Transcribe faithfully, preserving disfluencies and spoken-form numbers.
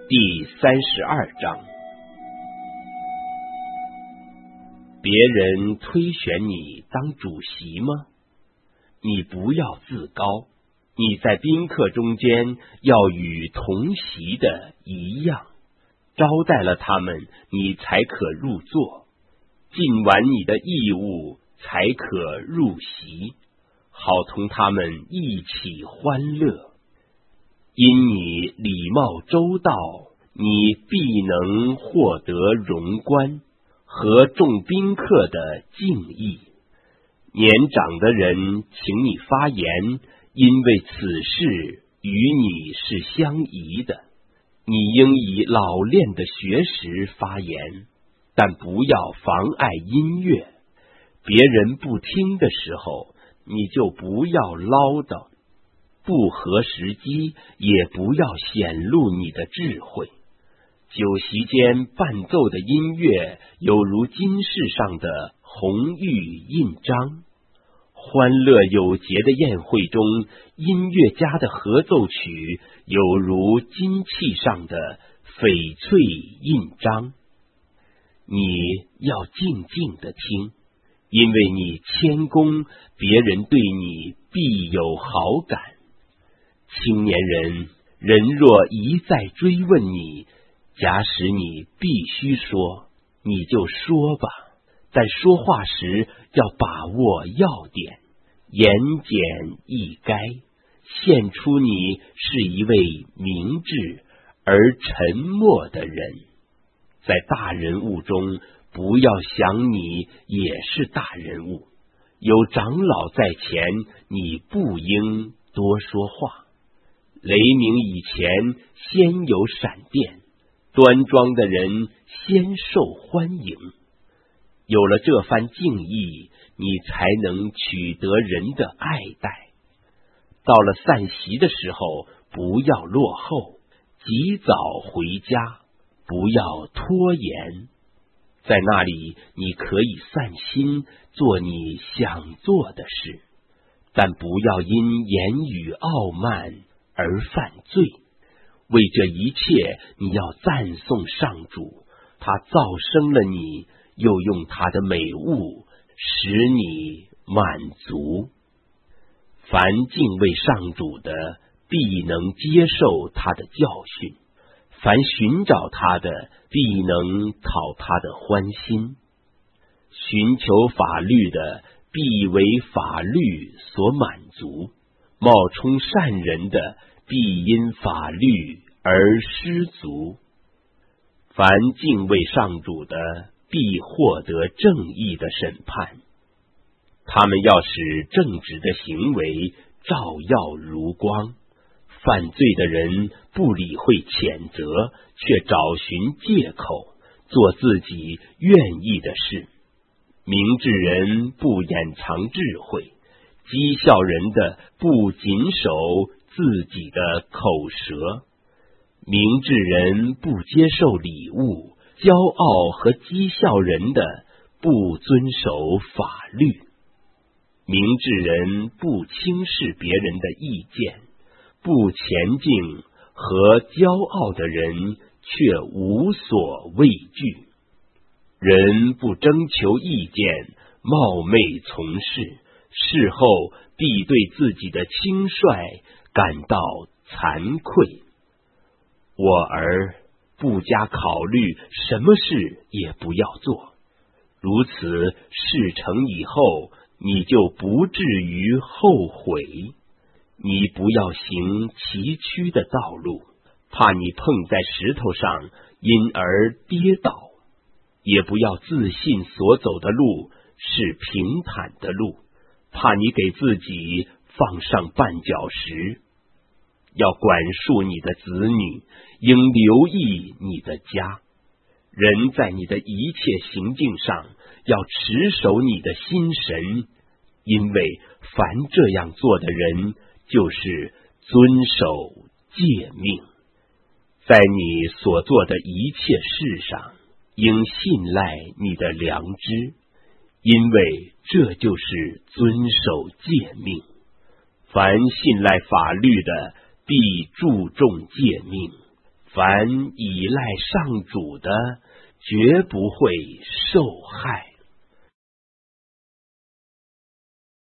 第三十二章。别人推选你当主席吗？你不要自高，你在宾客中间要与同席的一样，招待了他们，你才可入座，尽完你的义务，才可入席，好同他们一起欢乐。因你礼貌周到，你必能获得荣冠和众宾客的敬意。年长的人请你发言，因为此事与你是相宜的。你应以老练的学识发言，但不要妨碍音乐。别人不听的时候，你就不要唠叨，不合时机，也不要显露你的智慧。酒席间伴奏的音乐，有如金饰上的红玉印章；欢乐有节的宴会中，音乐家的合奏曲，有如金器上的翡翠印章。你要静静地听，因为你谦恭，别人对你必有好感。青年人，人若一再追问你，假使你必须说，你就说吧，但说话时要把握要点，言简意赅，现出你是一位明智而沉默的人。在大人物中，不要想你也是大人物，有长老在前，你不应多说话。雷鸣以前，先有闪电，端庄的人先受欢迎。有了这番敬意，你才能取得人的爱戴。到了散席的时候，不要落后，及早回家，不要拖延。在那里，你可以散心，做你想做的事，但不要因言语傲慢而犯罪。为这一切，你要赞颂上主，他造生了你，又用他的美物使你满足。凡敬畏上主的，必能接受他的教训；凡寻找他的，必能讨他的欢心。寻求法律的，必为法律所满足；冒充善人的，必因法律而失足。凡敬畏上主的，必获得正义的审判。他们要使正直的行为照耀如光。犯罪的人不理会谴责，却找寻借口，做自己愿意的事。明智人不掩藏智慧，讥笑人的不谨守自己的口舌。明智人不接受礼物，骄傲和讥笑人的不遵守法律。明智人不轻视别人的意见，不前进和骄傲的人却无所畏惧。人不征求意见，冒昧从事，事后必对自己的轻率感到惭愧。我儿，不加考虑，什么事也不要做。如此，事成以后，你就不至于后悔。你不要行崎岖的道路，怕你碰在石头上，因而跌倒；也不要自信所走的路是平坦的路，怕你给自己放上绊脚石。要管束你的子女，应留意你的家。人在你的一切行径上要持守你的心神，因为凡这样做的人，就是遵守诫命。在你所做的一切事上，应信赖你的良知，因为这就是遵守诫命。凡信赖法律的，必注重诫命； 凡依赖上主的，绝不会受害。